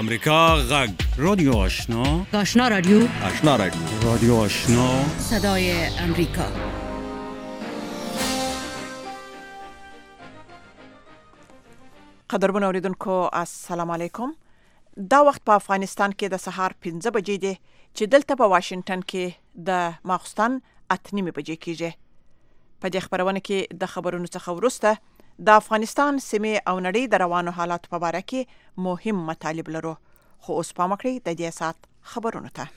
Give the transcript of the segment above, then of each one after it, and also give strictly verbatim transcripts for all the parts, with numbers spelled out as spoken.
امریکا غږ رادیو آشنا آشنا رادیو آشنا رادیو رادیو آشنا صدای امریکا. قدرمن اوریدونکو السلام علیکم. دا وخت په افغانستان کې د سهار پنځه بجې دي چې دلته په واشنگټن کې د ماخستن اته نیمې بجې کېږي. په دې خبرونه کې د خبرونو څخه وروسته د افغانستان سیمې او نړۍ د روانو حالاتو په اړه کې مهم مطالب لرو. خو اوس پام وکړئ د دې سات خبرونو ته.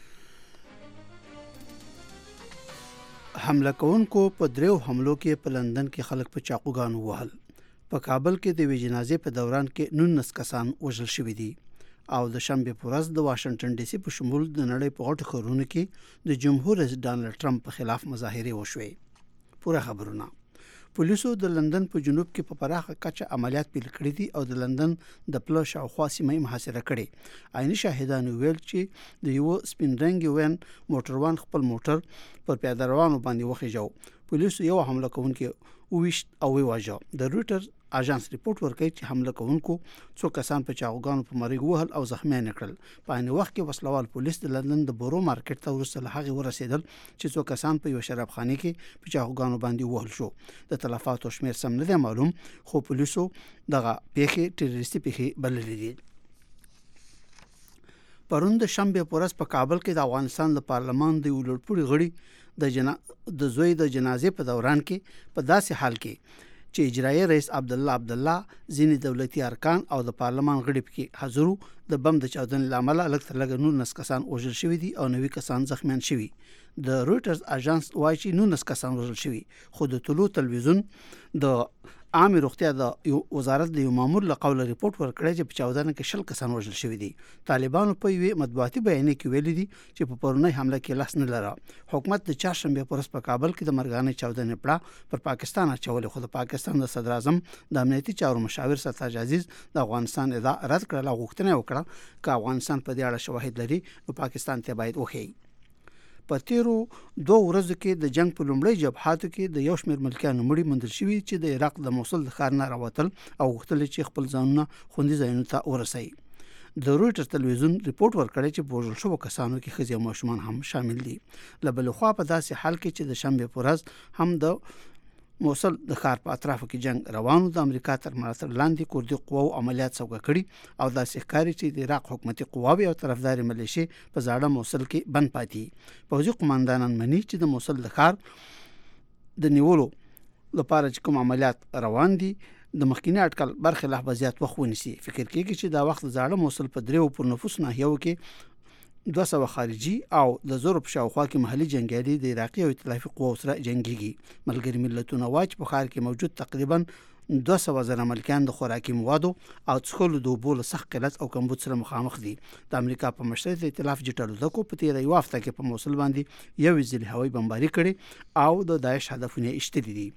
حمله کوونکو په دریو حملو کې په لندن کې خلک په چاقوګانو وهل. په کابل کې د وی جنازې په دوران کې نولس کسان وژل شوي دي او د شنبه په ورځ د واشنگټن ډي سي په شمول د نړۍ په غټو ښارونو کې د جمهور رئیس ډانلډ ټرمپ په خلاف مظاهرې وشوې. پوره خبرونه. پولیسو د لندن په جنوب کې په پراخه کچه عملیات پیل کړي دي او د لندن د پله شاوخوا سیمه محاصره کړي. عیني شاهدان ویل چې د یو سپین رنګي وین موټروان خپل موټر پر پیاده روانو باندې وخیژو. پولیسو یو حمله کوونکی وویشت او وواژه. د رويټرز اژانس ریپورت ورکوي چې حمله کوونکو څو کسان په چاغوګانو په مرګ وهل او زخمیان کړل. په ان وخت کې وسلوال پولیس د لندن د بورو مارکیټ ته ورسره هغه ورسېدل چې څو کسان په یو شرابخانه کې په چاغوګانو باندې وهل شو. د تلفاتو شمیر سم نه دی معلوم، خو پولیسو دغه پیښې ټیرریستي پیښې بللې دي. پرون د شنبه په ورځ په کابل کې د افغانستان د پارلمان د ولړپوړي غړي د جنا د زوی د جنازې په دوران کې په داسې حال کې چې اجرایي رئیس عبد الله عبد الله ځینې دولتي ارکان او د پارلمان غړي پکې حاضر د بم د چاودنې لامل لږ تر لږه نولس کسان وژل شوي دي او نوي کسان زخمیان شوي. د رويټرز اژانس وايي چې نولس کسان وژل شوي، خو د طلوع تلویزیون د عامه روغتیا د وزارت د یو مامور له قوله ریپورت ورکړی چې په چاودنه کې شل کسان وژل شوي دي. طالبانو په یوې مطبوعاتي بیان کې ویلي دي چې په پرونی حمله کې لاس نه لري. حکومت د چهارشنبه پر ورځ په کابل کې د مرګانه چاودنې پړه پر پاکستان اچولې، خو د پاکستان د صدر اعظم د امنیتي چارو مشاور سرتاج عزیز د افغانستان ادعا رد کړل او غوښتنه وکړه چې افغانستان په دې اړه شواهد لري نو پاکستان ته باید وښيي. په تیرو دوه ورځو کې د جنگ په لومړۍ جبهاتو کې د یو شمېر ملکیانو مړي موندل شوي چې د عراق د موصل د ښار نه راوتل او غوښتل چې خپل ځانونه خوندي ځایونو ته ورسوي. د رويټرز تلویزیون ریپورت ورکړی چې په وژل شوو کسانو کې ښځې او ماشومان هم شامل دي. له بلې خوا په داسې حال کې چې د شنبې په ورځ هم د موصل د ښار په اطرافو کې جنگ روانو، د امریکا تر ملاتړ لاندې کوردي قواو عملیات سوګه کړي او داسې ښکاري چې د عراق حکومتي قواوې او طرفداري ملیشې په زاړه موصل کې بند پاتې. پوځي قوماندانان مني چې د موصل د ښار د نیولو لپاره چې کوم عملیات روان دي د مخکینی اټکل برخلاف به زیات وخت ونیسي. فکر کېږي چې دا وخت زاړه موصل په دریو پر نفوس ناحیو کې دوه سوه خارجي او د زورو په شاوخوا کې محلي جنګیالي د عراقي او ائتلافي قواو سره جنګيږي. ملګري ملتونه وايي چې په ښار کې موجود تقریبا دوه سوه زره ملکیان د خوراکي موادو او څښلو د اوبو له سخت قلت او کمبود سره مخامخ دي. د امریکا په مشرۍ د ائتلاف جټلو دکو په تیره یو هفته کې په موصل باندې یو ځل هوایي بمباري کړي او د داعش هدفونه ایستلي دي.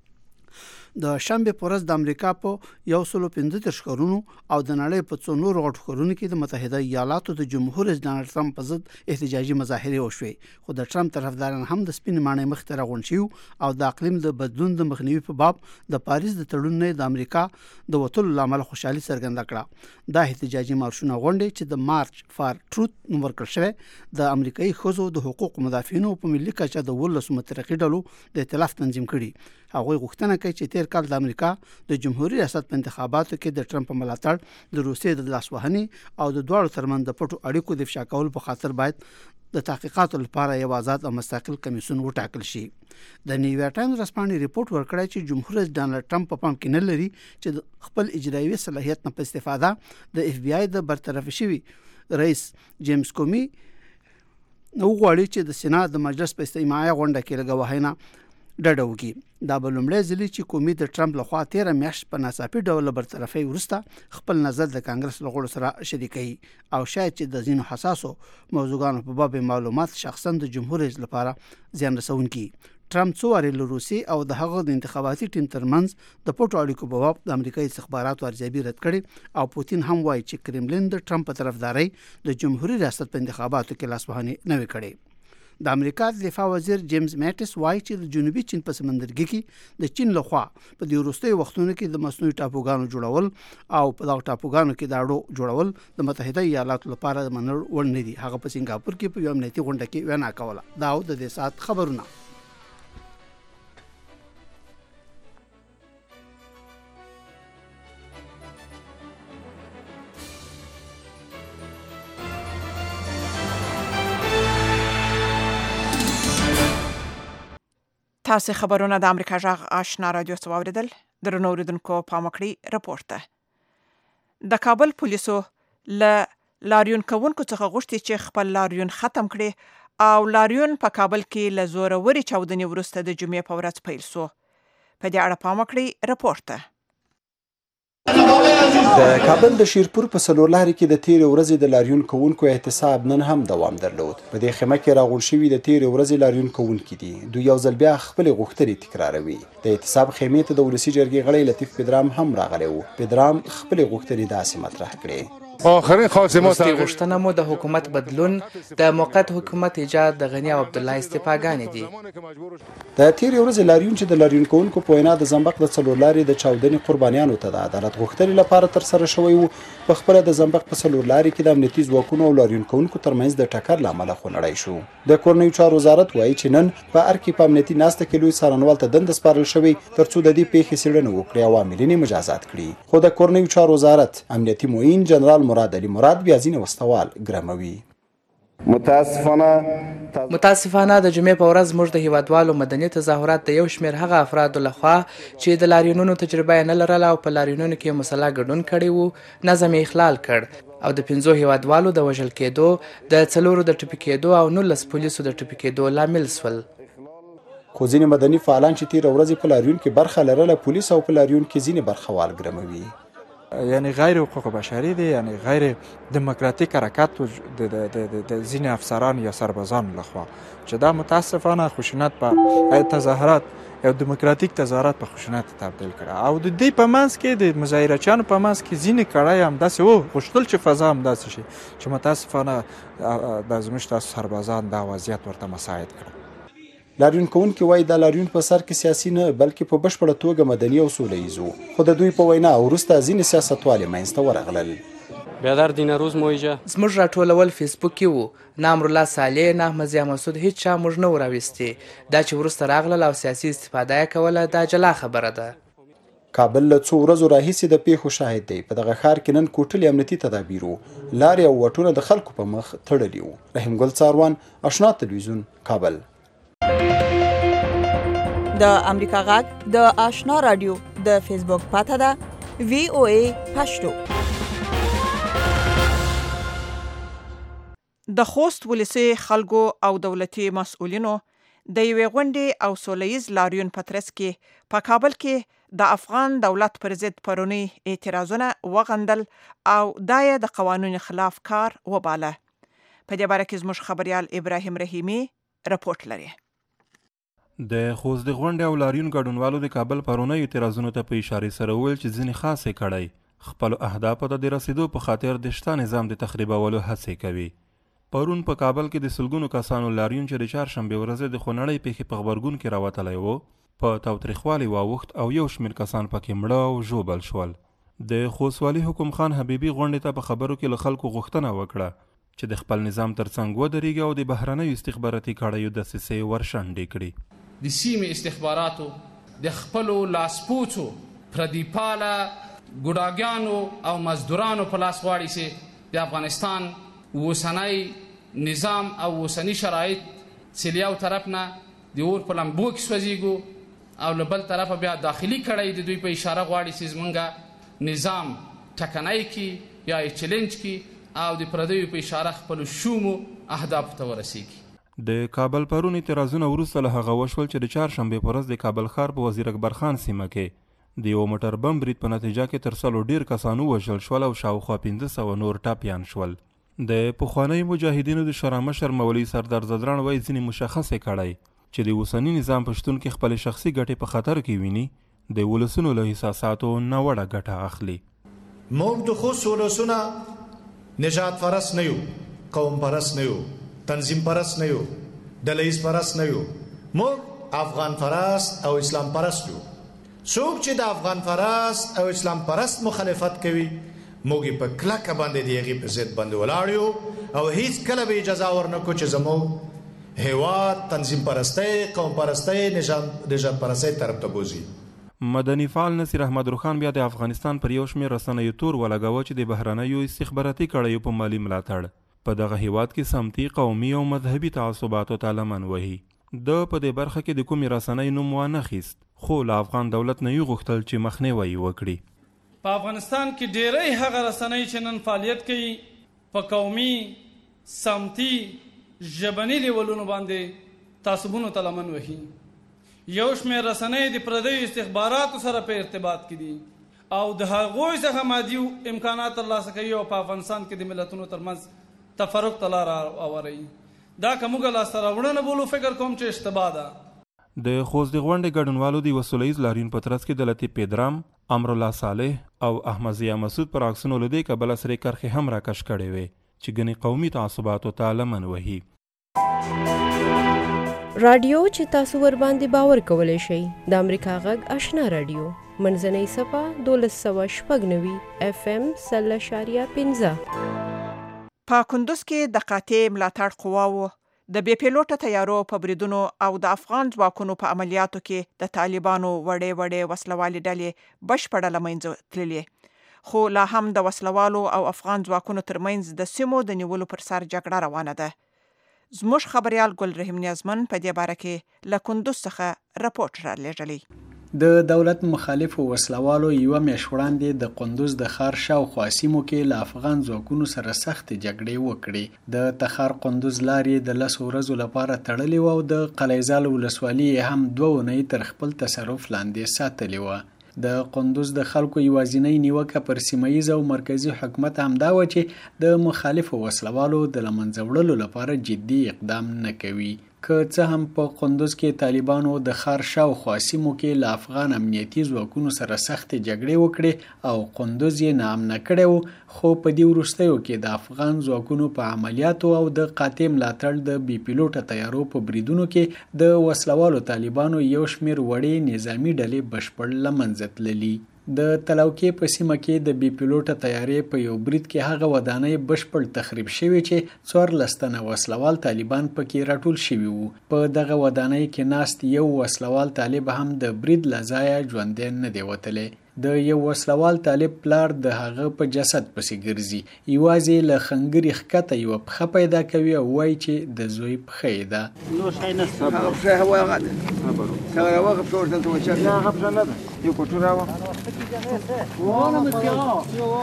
د شنبه په ورځ د امریکا په یو سل پنځه دېرش ښارونو او د نړۍ په څو نورو غټو ښارونو کې د متحده ایالاتو د جمهور رئیس ډانلډ ټرمپ په ضد احتجاجي مظاهرې وشوې، خو د ټرمپ طرفداران هم د سپین ماڼۍ مخ ته راغونډ شوي او د اقلیم د بدلون د مخنیوي په باب د پاریس د تړون نه د امریکا د وتلو لامل خوشحالي څرګنده کړه. دا احتجاجي مارشونه غونډې چې د مارچ فار ټروت نوم ورکړل شوی د امریکایي ښځو د حقوقو مدافعینو په ملي کچه د ولسو مترقي ډلو د ائتلاف تنظیم کړي. هغوی غوښتنه کوي چې تیر کال د امریکا د جمهوریت ریاست په انتخاباتو کې د ټرمپ ملاتړ د روسیې د لاسوهنې او د دواړو ترمنځ د پټو اړیکو د افشا کولو په خاطر باید د تحقیقاتو لپاره یو آزاد او مستقل کمیسیون وټاکل شي. د نیویارک ټایمز رسپانې ریپورت ورکړی چې جمهور رئیس ډانلډ ټرمپ په پام کې نه لري چې خپل اجرایي صلاحیت نه په استفاده د اف بی آی د برطرف شوي رئیس جیمز کومي نو غواړي چې د سنا د مجلس په استماعي غونډه کې لګوهینه ډډه وکړي. دا به لومړی ځل چې کومي د ټرمپ لخوا تیره میاشت په ناڅاپي ډول برطرفۍ وروسته خپل نظر د کانګرس له غړو سره شریکوي او شاید چې د ځینو حساسو موضوعاتو په باب معلومات شخصا د جمهور رئیس لپاره زیان رسونکي. ټرمپ څو وارې له روسیې او د هغه د انتخاباتي ټیم ترمنځ د پټو اړیکو په باب د امریکایي استخباراتو ارزیابي رد کړي او پوتین هم وایي چې کرملین د ټرمپ په طرفداري د جمهوریت ریاست په انتخاباتو کې لاسوهنه نه وکړي. د امریکا د دفاع وزیر جیمز میټس وایي چې د جنوبي چین په سمندرګي کې د چین لخوا په دې وروستیو وختونو کې د مصنوعي ټاپوګانو جوړول او په دغه ټاپوګانو کې د اډو جوړول د متحده ایالاتو لپاره د منل وړ نه دي. هغه په سنگاپور کې په یو امنیتي غونډه کې وینا کوله. دا د دې سات خبرونه. تاسو خبرونه د امریکا جغ آشنا رادیو څوریدل. درنو اوریدونکو پام وکړئ راپور ته. د کابل پولیسو له لاریون کوونکو څخه غوښتي چې خپل لاریون ختم کړي او لاریون په کابل کې له زوروري چاودنې وروسته د جمعې په ورځ پیل شو. په دې اړه پام وکړئ راپور ته. د کابل د شیرپور په څلورلارې کې د تیرې ورځې د لاریون کوونکو احتساب نن هم دوام درلود. په دې خیمه کې راغونډ شوي د تیرې ورځې لاریون کوونکي دي. دوی یو ځل بیا خپلې غوښتنې تکراروي. د احتساب خیمې ته د ولسي جرګې غړی لطیف پدرام هم راغلی و. پدرام خپلې غوښتنې داسې مطرح کړې. آخرین خواست ما وروستي غوښتنه مو د حکومت بدلون، د موقت حکومت ایجاد، د غنی او عبدالله استعفاګانې دي. د تیرې ورځې لاریون چې د لاریون کوونکو په وینا د زنبق د څلورلارې د چاودنې قربانیانو ته د عدالت غوښتنې لپاره ترسره شوی و. په خپله د زنبق په څلورلارې کې د امنیتي ځواکونو او لاریون کوونکو ترمنځ د ټکر له امله خونړی شو. د کورنیو چارو وزارت وایي چې نن په ار کې په امنیتي ناسته کې لوی څارنوال ته دنده سپارل شوې ترڅو د دې پیښې څېړنه وکړي او عاملین مجازات کړي. خو د کورنیو چارو وزارت امنیتي معین جنرال مراد علي مراد بیا ځینې وسوال ګرموي. متاسفانه متاسفانه د جمعې په ورځ موږ د هیوادوالو مدني تظاهرات د یو شمېر هغه افرادو لخوا چې د لاریونونو تجربه یې نه لرله او په لاریونونو کې مسلح ګډون کړی و نظم یې اخلال کړ او د پنځو هیوادوالو د وژل کېدو، د څلورو د ټپي کېدو او نولس پولیسو د ټپي کېدو لامل شول. خو ځینې مدني فعالان چې تېره ورځې په لاریون کې برخه لرله پولیس او په لاریون کې ځینې برخوال ګرموي. یعنی غیر حقوق بشری دی، یعنی غیر دموکراتیک حرکت د ځینې افسران یا سربازان لخوا چې دا متاسفانه خشونت په تظاهرات او دموکراتیک تظاهرات په خشونت تبدیل کړه او د دې په منځ کې د مظاهرچیانو په منځ کې ځینې کړای هم داسې و غوښتل چې فضا هم داسې شي چې متاسفانه د زموږ تاسو سربازان دا وضعیت ورته مساعد کړه. لاریون کوونکي وایي دا لاریون په سر کې سیاسي نه بلکې په بشپړه توګه مدني او سوله ییز و. خو د دوی په وینا وروسته ځینې سیاستوال یې منځته ورغلل. بیادر دینروز مویجه زموږ راټولول فیسبوکي وو، نه امرالله صالح نه احمد ضیا مسعود هیڅ چا موږ نه وراویستي. دا چې وروسته راغلل او سیاسي استفاده یې کوله دا جلا خبره ده. کابل له څو ورځو راهیسې د پیښو شاهد دی. په دغه ښار کې نن کوټلې امنیتي تدابیر وو، لارې او وټونه د خلکو په مخ تړلي وو. رحیم ګل څاروان، اشنا تلویزیون، کابل. د امریکا غږ د آشنا رادیو د فیسبوک پاته ده وی او ای پښتو. د خوست ولسي خلکو او دولتي مسؤلینو د یوې غونډې او سولهییز لاریون په ترڅ کې په کابل کې د افغان دولت پر ضد پرونی اعتراضونه وغندل او دا یې د قوانینو خلاف کار وباله. په دې باره کې زموږ خبريال ابراهیم رحیمي رپورټ لري. د خوست د غونډې او لاریون ګډونوالو د کابل پرونیو اعتراضونو ته په اشارې سره وویل چې ځینې خاصې کړی خپلو اهدافو ته د رسیدو په خاطر د شته نظام د تخریبولو هڅې کوي. پرون په کابل کې د سلګونو کسانو لاریون چې د چهارشنبې ورځې د خونړۍ پیښې په غبرګون کې راوتلی و په تاوتریخوالي واوښت او یو شمېر کسان پکې مړه او ژوبل شول. د خوست والي حکم خان حبیبي غونډې ته په خبرو کې له خلکو غوښتنه وکړه چې د خپل نظام ترڅنګ ودرېږي او د بهرنیو استخباراتي کړیو دسیسې ورشنډې کړي. د سیمې استخباراتو د خپلو لاسپوڅو پردیپاله ګوډاګیانو او مزدورانو په لاس غواړي چې د افغانستان اوسنی نظام او اوسنی شرایط چې یو طرف نه د اور په لمبو کې سوځېږو او له بل طرفه بیا داخلي کړی د دوی په اشاره غواړي چې زمونږ نظام ټکنی کړي یا یې چلنج کړي او د پردیو په اشاره خپلو شومو اهدافو ته ورسیږي. د کابل پرون اعتراضونه وروسته له هغه وشول چې د چهارشنبې په ورځ د کابل ښار په وزیر اکبر خان سیمه کې د یو موټر بم برید په نتیجه کې تر سلو ډیر کسان ووژل شول او شاوخوا پنځه سوه نور ټپیان شول. د پخوانیو مجاهدینو د شورامشر مولوي سردار زدران وایي ځینې مشخصې کړی چې د اوسني نظام په شتون کې خپلې شخصي ګټې په خطر کې ویني د ولسونو له احساساتو ناوړه ګټه اخلي. موږ د خوست ولسونه نجات پرست نه یو، قوم پرست نه یو، تنظیم پرست نه یو، ډلهیز پرست نه یو، موږ افغان پرست او اسلام پرست یو. څوک چې د افغان پرست او اسلام پرست مخالفت کوي موږ په کلکه باندې د هغې په ضد باندې ولاړ یو او هیڅ کله به اجازه ورنکړو چې زموږ هیواد تنظیم پرستی، قوم پرستی، نژاد پرستی طرف ته بوځي. مدني فعال نصیر احمد روخان بیا د افغانستان پر یو شمېر رسنیو تور ولګاوه چې د بهرنیو استخباراتي کړیو په مالي ملاتړ په دغه هیواد کې سمتي، قومي او مذهبي تعصباتو ته لمن وهي. د په دې برخه کې د کومې رسنۍ نوم وانخیست، خو له افغان دولت نه یې غوښتل چې مخنیوی وکړي. په افغانستان کې ډیری هغه رسنۍ چې نن فعالیت کوي په قومي، سمتي، ژبني لیولونو باندې تعصبونو ته لمن وهي. یو شمېر رسنۍ د پردیو استخباراتو سره په ارتباط کې دي او د هغوی څخه مادي امکانات ترلاسه کوي او په افغانستان کې د ملتونو ترمنځ تفرق ته لاره هواروي. دا که موږ لاسته راوړنه بولو، فکر کوم چې اشتباه ده. د خوست د غونډې ګډونوالو د یوه سوله ییز لاریون په ترڅ کې د لطیف پیدرام، امرالله صالح او احمد ضیا مسعود پر عکسونو له دې کبله سرې کرښې هم راکش کړې وې چې ګڼې قومي تعصباتو ته لمن وهي. رادیو چې تاسو ور باندې باور کولی شئ د امریکا غږ آشنا رادیو منځنۍ صفحه دولس سوه شپږ نوي اف ام سل اشاریه پنځه. په کندوز کې د قاطع ملاتړ قواو د بې پیلوټه تیارو په بریدونو او د افغان ځواکونو په عملیاتو کې د طالبانو وړې وړې وسلوالې ډلې بشپړه له منځه تللې، خو لا هم د وسلوالو او افغان ځواکونو ترمنځ د سیمو د نیولو پر سر جګړه روانه ده. زموږ خبريال ګل رحیم نیازمن په دې باره کې له کندوز څخه راپورټ را لېږلی. د دولت مخالفو وسلوالو یوه میاشت وړاندې د قندوز د ښار شاوخوا سیمو کې له افغان ځواکونو سره سختې جګړې وکړې. د تخار قندوز لارې د لسو ورځو لپاره تړلې وه او د قلیزال ولسوالي یې هم دوه اونۍ تر خپل تصرف لاندې ساتلې وه. د قندوز د خلکو یوازینۍ نیوکه پر سیمهییز او مرکزي حکومت همدا وه چې د مخالفو وسلوالو د له منځه وړلو لپاره جدي اقدام نه کوي. که څه هم په قندوز کې طالبانو د ښار شاوخوا سیمو کې له افغان امنیتي ځواکونو سره سختې جګړې وکړې او قندوز یې ناامنه کړی و، خو په دې وروستیو کې د افغان ځواکونو په عملیاتو او د قاطع ملاتړ د بې پیلوټه تیارو په بریدونو کې د وسلوالو طالبانو یو شمېر وړې نظامي ډلې بشپړ له منځه تللي. د تلوکې په سیمه کې د بې پیلوټه طیارې په یو برید کې هغه ودانۍ بشپړ تخریب شوې چې څوارلس تنه وسلوال طالبان پکې راټول شوي وو. په دغه ودانۍ کې ناست یو وسلوال طالب هم د برید له ځایه ژوندی نه دی وتلی. د یو وسلوال طالب پلار د هغه په جسد پسې ګرځي، یوازې له خنګرې ښکته یوه پښه پیدا کوي او وایي چې د زوی پښه یې ده. نور شی نشته، هغه پښه یې هغه ده، هغه راوغه پښه ورته ورته وچه نه، هغه پښه نه ده، یو کوټو راوه وانه متیغه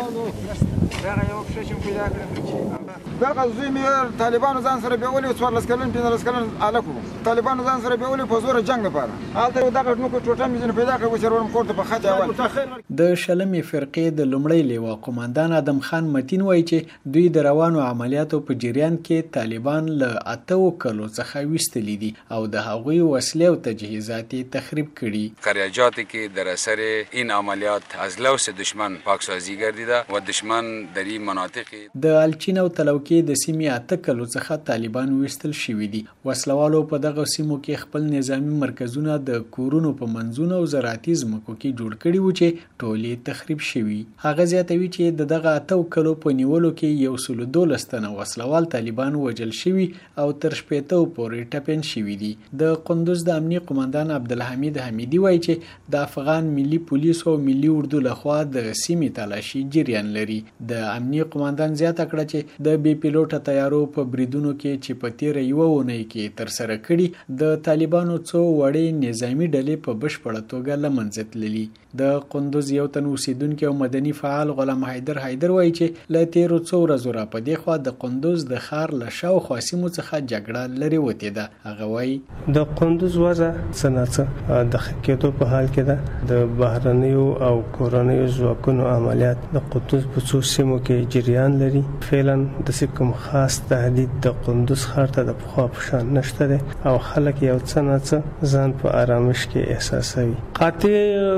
هغه یو پښه چې پیدا کړه. دغه زوی مې طالبانو ځان سره بیولي، څوارلس کلن پنځلس کلن هلک و، طالبانو ځان سره بیولي په زوره جنګ لپاره. هلته دغه ټوکه ټوټه مې ځینې پیدا کړه، وچرولم کور ته په خټې اول. د شلمې فرقې د لومړی لیوا قوماندان ادم خان متین وایي چې دوی د روانو عملیاتو په جریان کې طالبان له اتو کلو څخه ویستلی دي او د هغوی وسلې او تجهیزات تخریب کړي. قریاجات که در اثر این عملیات از لوث دشمن پاکسازی گردیده و دشمن در این مناطق د الچین او تلوکې د سیمې اته کلو څخه طالبان ویستل شوي دي. وسلوالو په دغه سیمو کې خپل نظامی مرکزونه د کورونو په منځونو او زراعتي ځمکو کې جوړ کړي وو چې ټولې تخریب شوي. هغه زیاتوي چې د دغه اتو کلو په نیولو کې یو سل دولس تنه وسلوال طالبان وژل شوي او تر شپېتو پورې ټپین شوي دي. د قندوز د امنیه قوماندان عبدالحمید حمیدي وایي چې د افغان ملي پولیسو او ملي اردو لخوا د سیمې تلاشي جریان لري. د امنیه قوماندان زیاته کړه چې د بې پیلوټه تیارو په بریدونو کې چې په تیره یوه اونۍ کې ترسره کړي د طالبانو څو وړې نظامي ډلې په بشپړه توګه له منځه تللي. د قندوز یو تن اوسیدونکي او مدني فعال غلام حیدر حیدر وایي چې له تیرو څو ورځو را په دې خوا د قندوز د ښار له شاوخوا سیمو څخه جګړه لرې وتې ده. هغه وایي د قندوز وضع څه نه څه د ښه کېدو په حال کې ده. د بهرنیو او کورنیو ځواکونو عملیات د قندوز په څو سیمو کې جریان لري. فعلا داسې کوم خاص تهدید د قندوز ښار ته د پخوا په شان نشته دی او خلک یو څه نه څه ځان په آرامش کې احساسوي. قاطع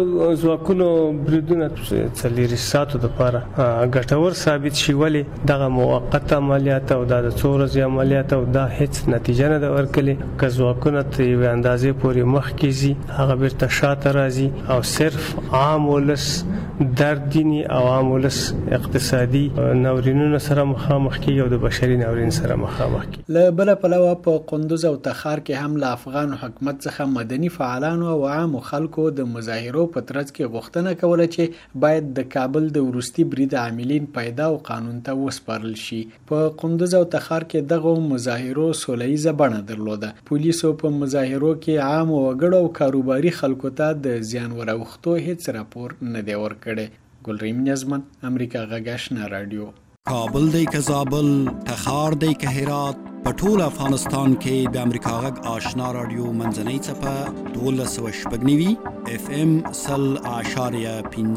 ځواکونو بریدونه څلېرویشت ساعتو دپاره ګټور ثابت شي. ولې دغه موقت عملیات او دا د څو ورځې عملیات او دا هیڅ نتیجه نه ده ورکړې. که ځواکونه تر یوې اندازې پورې مخکې ځي هغه بیرته شاته راځي او صرف عام ولس درد دیني او عام ولس اقتصادي ناورینونو سره مخامخ کیږي او د بشري ناورین سره مخامخ کیږي. له بله پلوه په قندوز او تخار کې هم له افغان حکومت څخه مدني فعالانو او عامو خلکو د مظاهرو په ترڅ کې غوښتنه کوله چې باید د کابل د وروستي برید عاملین پیدا او قانون ته وسپارل شي. په قندوز او تخار کې دغه مظاهرو سوله ییزه بڼه درلوده. پولیسو په مظاهرو کې عام وګړو او کاروباري خلکو ته د زیان وروختو هیڅ راپور نه دی ورکړی. ګلریم نظمن، امریکا غږ آشنا رادیو. کابل دی که زابل، تخار دی که هرات، په ټول افغانستان کې د امریکا غږ آشنا رادیو منځنۍ څپه دولس سوه شپږ نوي اف ام سل اعشاریه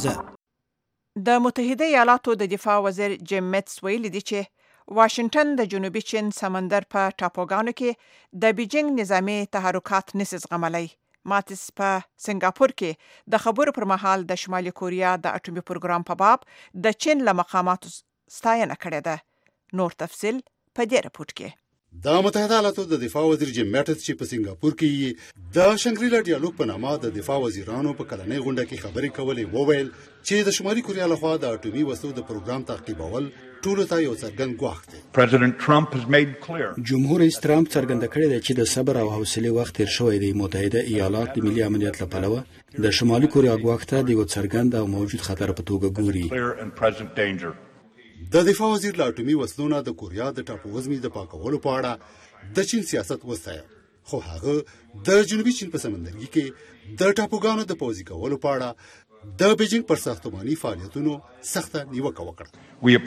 پنځه. د متحده ایالاتو د دفاع وزیر جیم میټس ویلي دی چې واشنگټن د جنوبي چین سمندر په ټاپوګانو کې د بیجینګ نظامی تحرکات نسي زغملی. ماتس په سنگاپور کې د خبرو پر مهال د شمالي کوریا د اټومي پروګرام په باب د چین له مقاماتو ستاینه کړې ده. نور تفصیل په دې رپورټ کې. د متحده ایالاتو د دفاع وزیر جیم میټس چې په سنگاپور کې د شنګریلا ډیالوګ په نامه د دفاع وزیرانو په کلنۍ غونډه کې خبرې کولې وویل چې د شمالي کوریا لخوا د اټومي وسلو د پروګرام تعقیبول ټولو ته یو څرګند ګواښ دی. President Trump has made clear. جمهور رئیس ترامپ څرګنده کړې ده چې د صبر او حوصلې وخت تیر شوی دی. متحده ایالات د ملي امنیت لپاره د شمالي کوریا ګواښ ته د یو څرګند او موجود خطر په توګه ګوري. د دفاع وزیر له اټومي وسلو نه د کوریا د ټاپووزمې د پاکولو په اړه د چین سیاست وستایه، خو هغه د جنوبي چین په سمندرګي کې د ټاپوګانو د پوځي کولو په اړه د بیجینګ پر ساختماني فعالیتونو سخته نیوکه وکړه.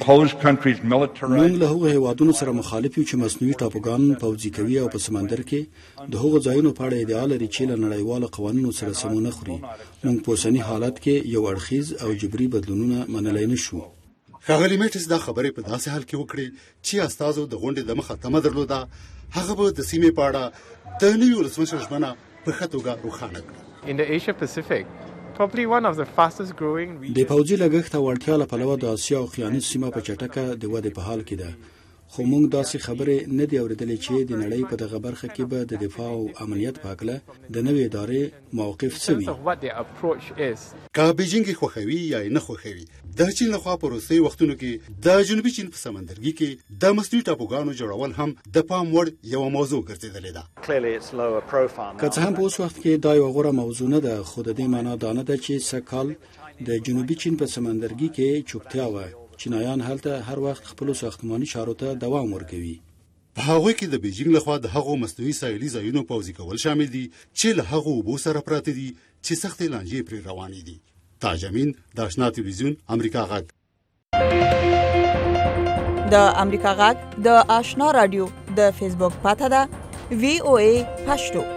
موږ له هغو هیوادونو سره مخالف یو چې مصنوعي ټاپوګان پوځي کوي او په سمندر کې د هغو ځایونو په اړه ادعا لري چې له نړیوالو قوانینو سره سمون نه خوري. موږ په اوسني حالت کې یو اړخیز او جبري بدلونونه منلی نه شو. ښاغلي میټس دا خبرې په داسې حال کې وکړې چې استازو د غونډې د مخه تمه درلوده هغه به د سیمې په اړه د نوي ولسمشر ژمنه په ښه توګه روښانه کړه. In the Asia Pacific, probably one of the fastest growing د پوځي لګښت او اړتیا له پلوه د اسیا او اوقیانوس سیمه په چټکه د ودې په حال کې ده. خو موږ داسې خبرې نه دي اورېدلې چې د نړۍ په دغه برخه کې به د دفاع او امنیت په هکله د نوې ادارې موقف څه وي. که بیجینګ یې خوښوي یا یې نه خوښوي، د چین لخوا په وروستیو وختونو کې د جنوبي چین په سمندرګي کې د مصنوعي ټاپوګانو جوړول هم د پام وړ یوه موضوع ګرځېدلې ده. که څه هم په اوس وخت کې دا یوه غوره موضوع نه ده، خو د دې معنا دا نه ده چې سږکال د جنوبي چین په سمندرګي کې چوپتیا وه. چینایان هلته هر وخت خپلو ساختماني چارو ته دوام ورکوي. په هغوی کې د بیجینګ لخوا د هغو مصنوعي ساحلي ځایونو پوځي کول شامل دي چې له هغو اوبو سره پراته دي چې سختې لانجې پرې روانې دي. تاج امین، د آشنا تلویزیون، امریکا غږ. د امریکا غږ د آشنا رادیو د فیسبوک پاته ده وی او ای پښتو.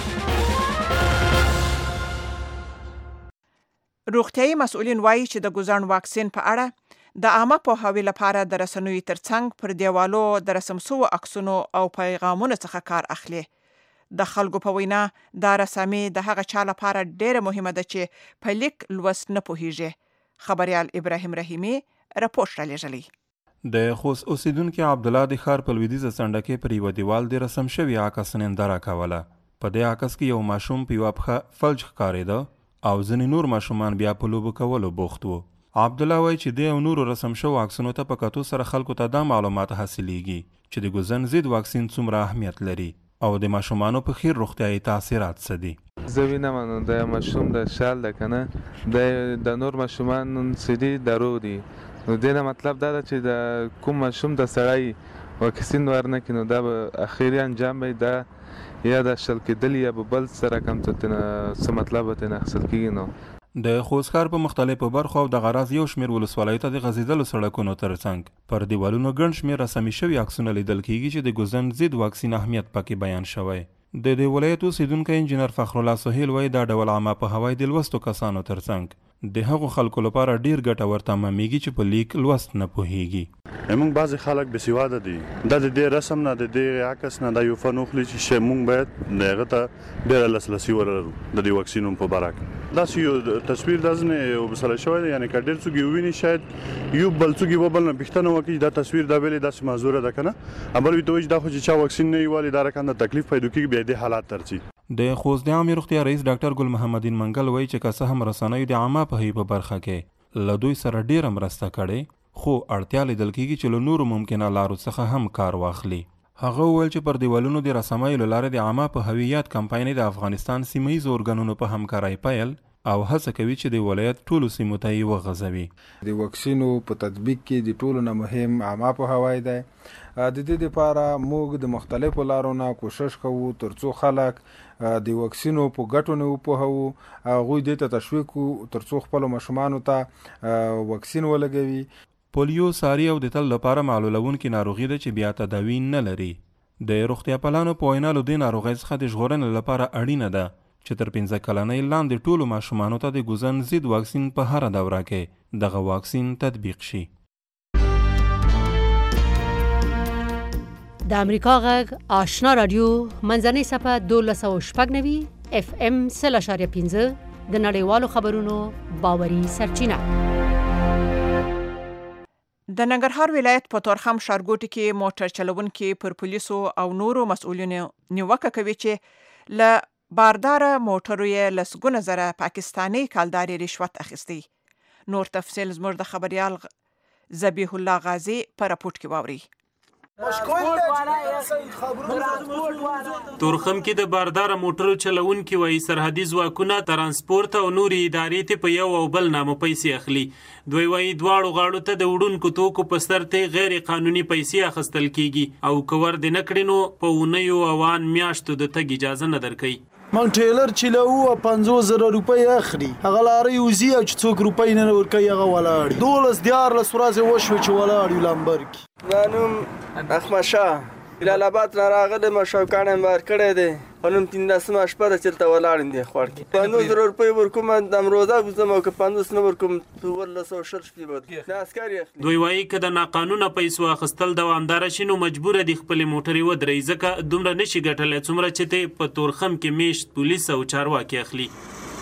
روغتیايي مسؤلین وایي چې د ګوزن واکسین په اړه د عامه پوهاوي لپاره د رسنیو ترڅنګ پر دیوالو د رسم شوو عکسونو او پیغامونو څخه کار اخلي. د خلکو په وینا دا رسامي د هغه چا لپاره ډېره مهمه ده چې په لیک لوست نه پوهیږي. خبریال ابراهیم رحیمي راپورټ رالیږلی. د خوست اوسیدونکي عبدالله د ښار په لویدیځه څنډه کې پر یوه دیوال د رسم شوي عکس ننداره کوله. په دې عکس کې یو ماشوم په یوه پښه فلج ښکارېده او ځینې نور ماشومان بیا په لوبو کولو بوخت وو. عبدالله وایي چې د نورو رسم شوو عکسونو ته په کتو سره خلکو ته دا معلومات حاصلیږي چې د ګوزن ضد واکسین څومره اهمیت لري او د ماشومانو په خیر روغتیايي تاثیرات څه دي. زه وینم نو د ماشوم د شال ده که نه د نور ماشومان څه دي دروغ دي. نو دې نه مطلب دا ده چې د کوم ماشوم د سړی واکسین ورنه کړي نو دا به اخري انجام به دا یا د شل کېدل یا به بل سره کم څه مطلب به ترې اخیستل کېږي. نو د خوست ښار په مختلفو برخو او د غراض یو شمېر ولسوالیو ته د غځېدلو سړکونو ترڅنګ پر دیوالونو ګڼ شمېر رسمي شوي عکسونه لیدل کېږي چې د ګوزن ضد واکسین اهمیت پکې بیان شوی. د دې ولایت اوسیدونکی انجینر فخرالله سهیل وایي دا ډول عامه پوهاوی د لوستو کسانو ترڅنګ د هغو خلکو لپاره ډیر ګټور تمامېږي چې په لیک لوست نه پوهیږي. موږ بعضې خلک بېسواده دي، دا د دې رسم نه د دې عکس نه دا یو فن وخلي چې موږ باید د هغه ته ډېره لاسرسي ولرو د دې واکسینونو په باره کې. داسې یو تصویر داسې نه یو مثلا شوی دی، یعنې که ډېر څوک یې وویني شاید یو بل څوک یې وبل نه پوښتنه وکړي دا تصویر دا ولې داسې معذوره ده که نه، بل وي ته وایي چې دا خو چې چا واکسین نه وي والي دا رقم د تکلیف پیدا کېږي، بیا دې حالات ته رسي. د خوست عامې روغتیا رئیس ډاکټر ګل محمدین منګل وایي چې که څه هم رسنیو د عامه پوهې په برخه کې له دوی سره ډېره مرسته کړې، خو اړتیا لیدل کېږي چې له نورو ممکنه لارو څخه هم کار واخلي. هغه وویل چې پر دیوالونو د رسنیو له لارې د عامه په هویت کمپاین د افغانستان سیمه ییزو ارګانونو په همکارۍ پیل او هڅه کوي چې د ولایت ټولو سیمو ته یې وغځوي. د واکسینو په تطبیق کې د ټولو نه مهم عامه پوهاوی دی. د دې لپاره موږ د مختلفو لارو نه کوشش کوو تر څو خلک د واکسینو په ګټو نه وپوهوو، هغوی دې ته تشویق کړو تر څو خپلو ماشومانو ته واکسین ولګوي. پولیو ساري او د تل لپاره معلولونکې ناروغي ده چې بیا تداوی نه لري. د روغتیا پالانو په وینا له دې ناروغۍ څخه د ژغورنې لپاره اړینه ده چې تر پنځه کلنۍ لاندې ټولو ماشومانو ته د ګوزن ضد واکسین په هره دوره کې دغه واکسین تطبیق شي. د امریکا غږ آشنا رادیو منځنۍ صفحه دولس سوه شپږ نوي اف ام سل اشاریه پنځه د نړیوالو خبرونو باوري سرچینه. د ننګرهار ولایت په تورخم ښارګوټي کې موټر چلونکي پر پولیسو او نورو مسؤلینو نیوکه کوي چې له بارداره موټرو یې لسګونه زره پاکستاني کالداري رشوت اخیستی. نور تفصیل زموږ د خبریال ذبیح الله غازی په راپورټ کې واوري. تورخم کې د باردار موټرو چلونکي وایي سرحدي ځواکونه ترانسپورت او نوري ادارې ته په یو او بل نامه پیسې اخلي. دوی وایي دواړو غاړو ته د وړونکو توکو په سر ته غیر قانوني پیسې اخیستل کیږي او که ور دې نه کړي نو په اونیو او ان میاشتو د تګ اجازه نه درکوي. من ټیلر چې له وو پنځوس زره روپۍ اخلي، هغه لارې وزي او چې څوک روپۍ نه ورکوي هغه ولاړ دولس دیارلس ورځې وشوې چې ولاړ یو لمبر کې. دا نوم احمد شاه جلال آباد نه راغلی، شوکاڼ یې مار کړی دی، په نوم پنځلسمه شپه ده چې دلته ولاړ یم دې خوا کې. پنځوس زره روپۍ ورکوم د روزه ګوزم او که پنځوس نه ورکوم اوولس سوه شل شپې به د عسکر یې اخلي. دوی وایي که د ناقانونه پیسو اخیستل دوامداره شي نو مجبوره دي خپلې موټرې ودروي، ځکه دومره نشي ګټلی څومره چې ته په تورخم کې میشت پولیس او چارواکي اخلي.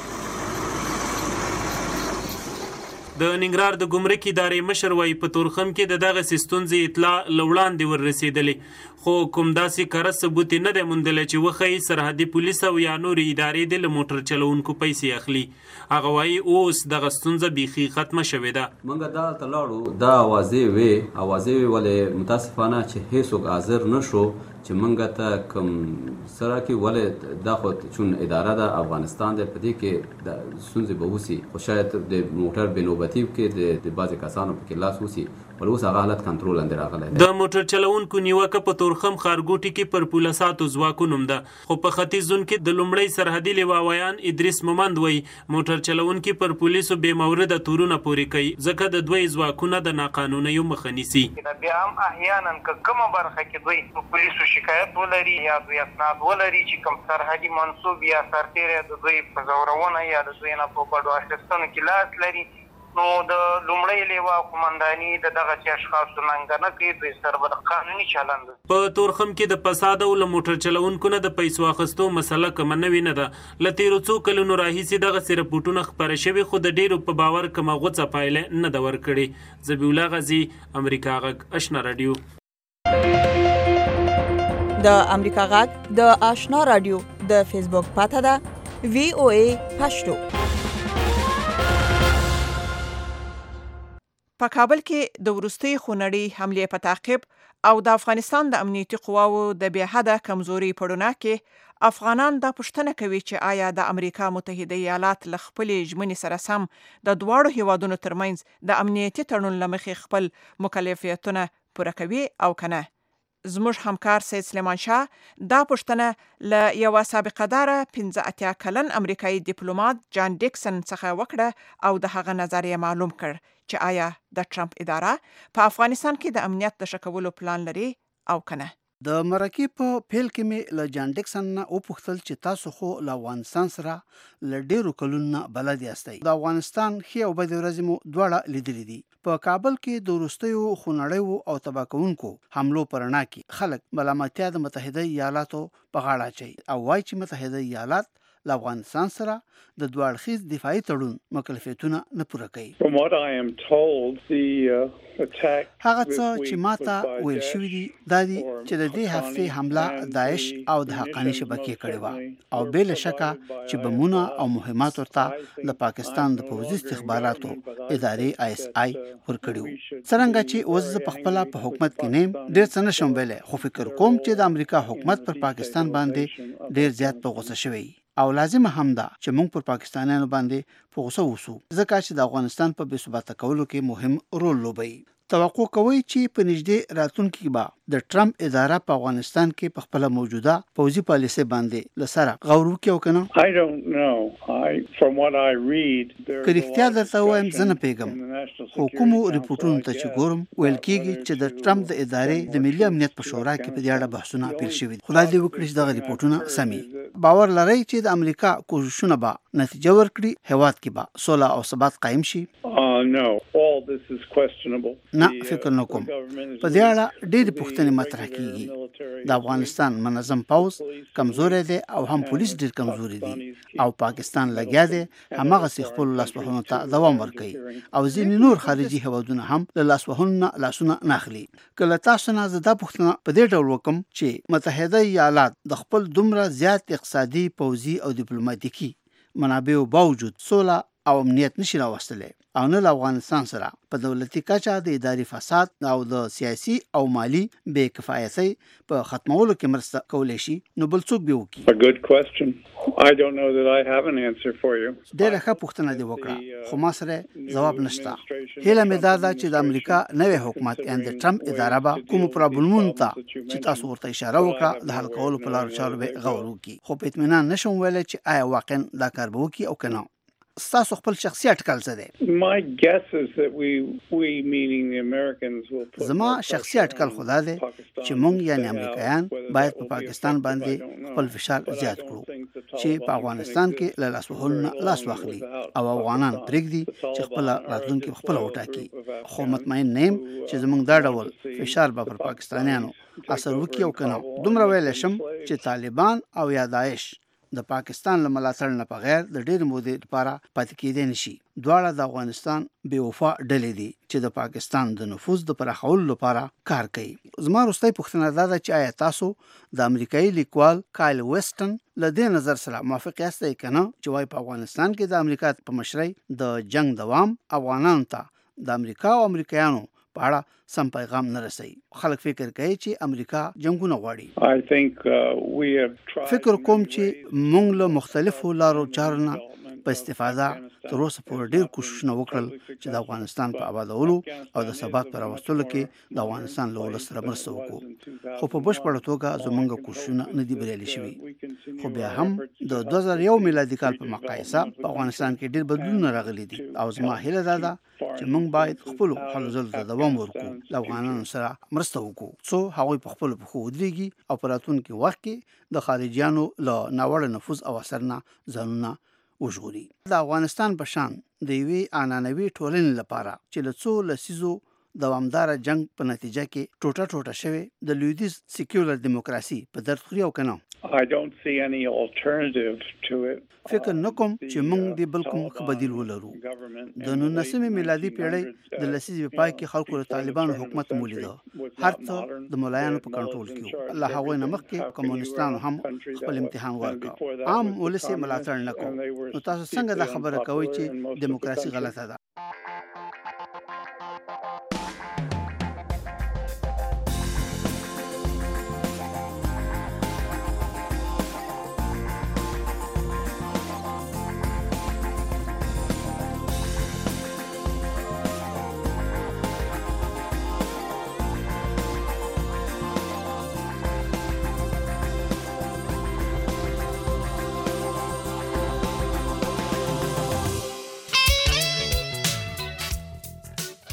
د ننګرهار د ګمرک ادارې مشر وایي په تورخم کې د دغسې ستونزې اطلاع له وړاندې ور رسېدلې، خو کوم داسې کره ثبوت یې نه دی موندلی چې وښیي سرحدي پولیس او یا نورې ادارې دې له موټر چلوونکو پیسې اخلي. هغه وایي اوس دغه ستونزه بیخي ختمه شوې ده. موږ دلته لاړو، دا اوازې وې اوازې وې ولې متاسفانه چې هیڅوک حاضر نه شو چې موږ ته کوم سره کې ولې دا خو چون اداره ده افغانستان دی په دې کې د ستونزې به وسي، خو شاید د موټر بېنوبتي کې د بعضې کسانو پکې لاس وسي، ول اوس هغه حالت کنټرول لاندې راغلی دی. د موټر چلوونکو نیوکه په تورخم ښارګوټي کې پر پولساتو ځواکونو ده، خو په ختیځ زون کې د لومړي سرحدي لیواویان ادریس مومند وایي موټر چلوونکي پر پولیسو بې مورده تورونه پورې کوي، ځکه د دوی ځواکونه د ناقانونیو مخه نیسي. بیا هم احیانا که کومه برخه کې دوی په پولیسو شکایت ولري یا دوی اسناد ولري چې کوم سرحدي منصوب یا سرتیری د دوی په ځورونه یا د دوی نه په ګډو اخیستنو کې لاس لري، نو د لومړۍ لیوا قومنداني د دغسې اشخاصو ننګنه کوي، دوی سره به د قانوني چلند. په تورخم کې د فساد او له موټر چلوونکو نه د پیسو اخیستو مسله کمه نوې نه ده. له تېرو څو کلونو راهیسې دغسې رپوټونه خپاره شوي، خو د ډېرو په باور کمه غوڅه پایله نه ده ورکړې. ذبیح الله غازي، امریکا غږ آشنا رادیو. د امریکا غږ د آشنا رادیو د فیسبوک پاته ده وی او ای پښتو. په کابل کې د وروستي خونړۍ حملې په تعقیب او د افغانستان د امنیتي قواو د بې حده کمزوري پړونه کې افغانان دا پوښتنه کوي چې آیا د امریکا متحده ایالات له خپلې ژمنې سره سم د دواړو هیوادونو ترمنځ د امنیتي تړون له مخې خپل مکلفیتونه پوره کوي او که نه. زموږ همکار سید سلیمان شاه دا پوښتنه له یوه سابقه داره پنځه اتیا کلن امریکایي ډیپلومات جان ډیکسن څخه وکړه او د هغه نظر یې معلوم کړ چې آیا د ټرمپ اداره په افغانستان کې د امنیت د ښه کولو پلان لري او که نه. د مرکې په پیل کې مې له جان ډیکسن نه وپوښتل چې تاسو خو له افغانستان سره له ډېرو کلونو نه بلد یاستئ. د افغانستان ښې او بدې ورځې مو دواړه لیدلې دي. په کابل کې د وروستیو خونړیو او تباه کوونکو حملو په رڼا کې خلک ملامتیا د متحده ایالاتو په غاړه اچوي او وایي چې متحده ایالات له افغانستان سره د دوه اړخیز دفاعي تړون مکلفیتونه نه پوره کوي. هغه څه چې ماته ویل شوي دي دا دي چې د دې هفتې حمله داعش او د حقاني شبکې کړې وه او بې له شکه چې بمونه او مهمات ورته د پاکستان د پوځي استخباراتو ادارې آی اس آی ورکړي وو. څرنګه چې اوس زه په خپله په حکومت کې نیم ډېر څه نشم ویلی، خو فکر کوم چې د امریکا حکومت پر پاکستان باندې ډېر زیات په غوسه شوی او لازمه هم ده چې موږ پر پاکستانیانو باندې په غوسه اوسو ځکه چې د افغانستان په بې ثباته کولو کې مهم رول لوبوي. توقع کوي چې په نږدې راتلونکي کې به د ټرمپ اداره په افغانستان کې په خپله موجوده پوځي پالیسۍ باندې له سره غور وکړي او که نه؟ که رښتیا درته ووایم زه نه پوهېږم، خو کومو ریپورټونو ته چې ګورم ویل کېږي چې د ټرمپ د ادارې د ملي امنیت په شورا کې په دې اړه بحثونه پیل شوي دي. خدای دې وکړي چې دغه ریپورټونه سمي. باور لرئ چې د امریکا کوښښونه به نتیجه ورکړي، هېواد کې به سوله او ثبات قایم شي؟ نه، فکر نه کوم. په دې اړه ډېرې پوښتنې مطرح کېږي. د افغانستان منظم پوځ کمزوری دی او هم پولیس ډېر کمزوري دي او پاکستان لګیا دی هماغسې خپلو لاسوهنو ته دوام ورکوي او ځینې نور خارجي هېوادونه هم له لاسوهنو نه لاسونه نه اخلي. که له تاسو نه زه دا پوښتنه په دې ډول وکړم چې متحده ایالات د خپل دومره زیات اقتصادي، پوځي او ډیپلوماتیکي منابعو باوجود سوله او امنیت نشي راوستلی او نه له افغانستان سره په دولتي کچه د اداري فساد او د سیاسي او مالي بې کفایتۍ په ختمولو کې مرسته کولی شي، نو بل څوک به وکړي؟ ډېره ښه پوښتنه دې وکړه، خو ما سره ځواب نشته. هیله مې دا ده چې د امریکا نوی حکومت یعنې د ټرمپ اداره به کومو پرابلمونو ته چې تاسو ورته اشاره وکړه د حل کولو په لارو چارو به غور وکړي، خو په اطمینان نشم ویلی چې آیا واقعا دا کار به وکړي او که نه. ستاسو خپل شخصي اټکل څه دی؟ زما شخصي اټکل خو دا دی چې موږ یعنې امریکایان باید په پاکستان باندې خپل فشار زیات کړو چې په افغانستان کې له لاسوهنو نه لاس واخلي او افغانان پرېږدي چې خپله راتلونکي پخپله وټاکي. خو مطمئن نه یم چې زموږ دا ډول فشار به پر پاکستانیانو اثر وکړي او که نه. دومره ویلی شم چې طالبان او یا داعش د پاکستان له ملاتړ نه بغیر د ډېرې مودې لپاره پاتې کېدی نشي. دواړه د افغانستان بې وفا ډلې دي چې د پاکستان د نفوذ د پراخولو لپاره کار کوي. زما وروستۍ پوښتنه دا ده چې آیا تاسو د امریکایي لیکوال کایل ویسټن له دې نظر سره موافق یاستئ که نه چې وایي په افغانستان کې د امریکا په مشرۍ د جنگ دوام افغانانو ته د امریکا او امریکایانو په اړه سم پیغام نه رسوي؟ خلک فکر کوي چې امریکا جنګونه غواړي. فکر کوم چې موږ له مختلفو لارو چارو نه په استفاده تر اوسه پورې ډېر کوښښونه وکړل چې د افغانستان په آبادولو او د ثبات په راوستلو کې د افغانستان له ولس سره مرسته وکړو، خو په بشپړه توګه زموږ کوښښونه نه دي بریالي شوي. خو بیا هم د دوه زره یو میلادي کال په مقایسه په افغانستان کې ډېر بدلونونه راغلي دي او زما هیله دا ده چې موږ باید خپلو هلو ځلو ته دوام ورکړو، له افغانانو سره مرسته وکړو څو هغوی په خپلو پښو ودرېږي او په راتلونکي وخت کې د خارجیانو له ناوړه نفوذ او اثر نه ځانونه وژغوري. د افغانستان په شان د یوې عنعنوي ټولنې لپاره چې له څو لسیزو دوامداره جنگ په نتیجه کې ټوټه ټوټه شوې د لویدیځ سیکولر دیموکراسي په درد خوري او که نه؟ فکر نه کوم چې موږ دې بل کوم ښه بدیل ولرو. د نولسمې میلادي پیړۍ د لسیزې په پای کې خلکو له طالبانو حکومت مولیده، هر څه د ملایانو په کنټرول کې و. له هغوی نه مخکې کمونیستانو هم خپل امتحان ورکړ، عام ولس یې ملاتړ نه کوو. نو تاسو څنګه دا خبره کوئ چې دیموکراسي غلطه ده؟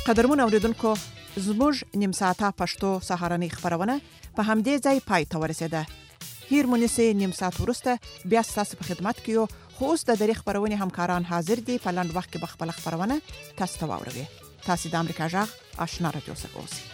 قدرمن اوریدونکو زموږ نیم ساعته پښتو سهارنۍ خبرونه په همدې ځای پای ته ورسیده. هیر مونږه نیم ساعت ورسته بیا تاسو په خدمت کې یو. خو اوس د دری خبرونه همکاران حاضر دي په لاند وخت کې بخپل خبرونه تاسو ته واوروي. تاسو د امریکا جغ آشنا رادیو څخه اوسئ.